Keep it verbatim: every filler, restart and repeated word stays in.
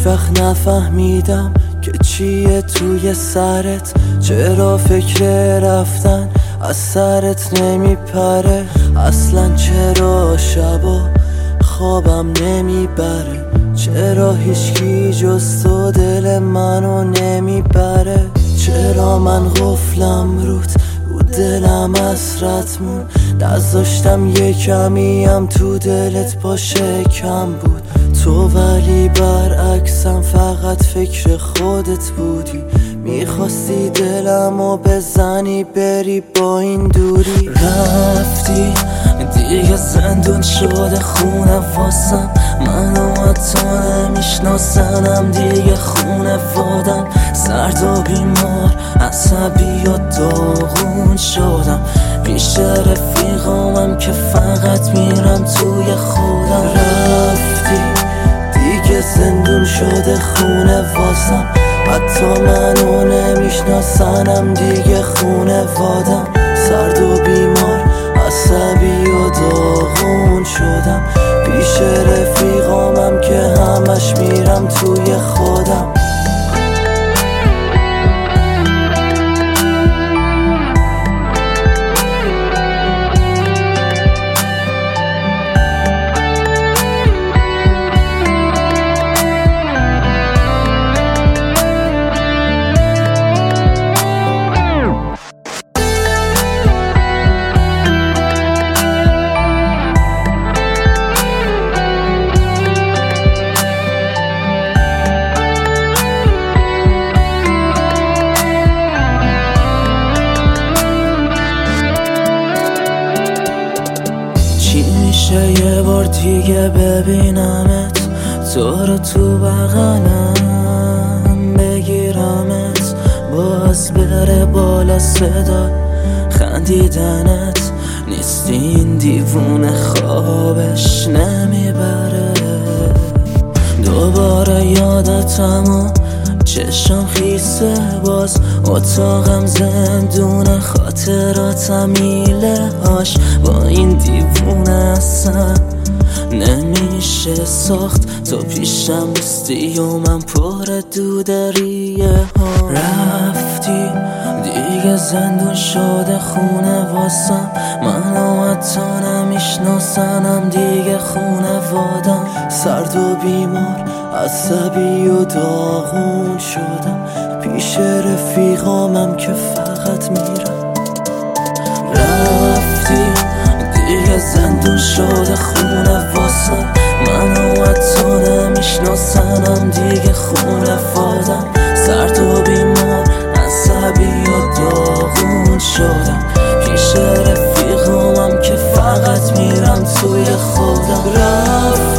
وقت نفهمیدم که چیه توی سرت، چرا فکر رفتن از سرت نمیپره، اصلا چرا شبا خوابم نمیبره، چرا هیچکی جز تو دل منو نمیبره، چرا من قفلم روت و دلم حسرت مون، نذاشتم یه کمیم تو دلت باشه کم بود، تو ولی برعکسم فقط فکر خودت بودی، میخواستی دلمو بزنی بری با این دوری، رفتی دیگه زندون شده خونه واسم، منو تو نمیشناسنم دیگه خونه وادم، سرد و بیمار عصبی و داغون شدم، پیش رفیقامم که فقط میرم توی خودم، رفتی دیگه زندون شده خونه واسم، حتی منو نمیشناسنم دیگه خونه وادم، سرد و بیمار عصبی و داغون شدم، پیش رفیقامم که همش میرم توی خودم. میشه یه بار دیگه ببینمت، تو رو تو بغلم بگیرمت، باز بره بالا صدا خندیدنت، نیستی این دیوونه خوابش نمیبره، دوباره یادتم و چشم خیسه، باز اتاقم زندونه، خاطراتم میله هاش، با این دیوونه اصلا نمیشه ساخت، تو پیشم نیستی و من پر دودریه ها، رفتی دیگه زندون شده خونه واسم، منو تو نمیشناسنم دیگه خونه وادم، سرد و بیمار عصبی و داغون شدم، پیش رفیقامم که فقط میرم، رفتی دیگه زندون شده خونه واسم، منو تو نمیشناسنم دیگه خونه وادم، سرد و بیمار عصبی و داغون شدم، پیش رفیقامم که فقط میرم توی خودم، رفتی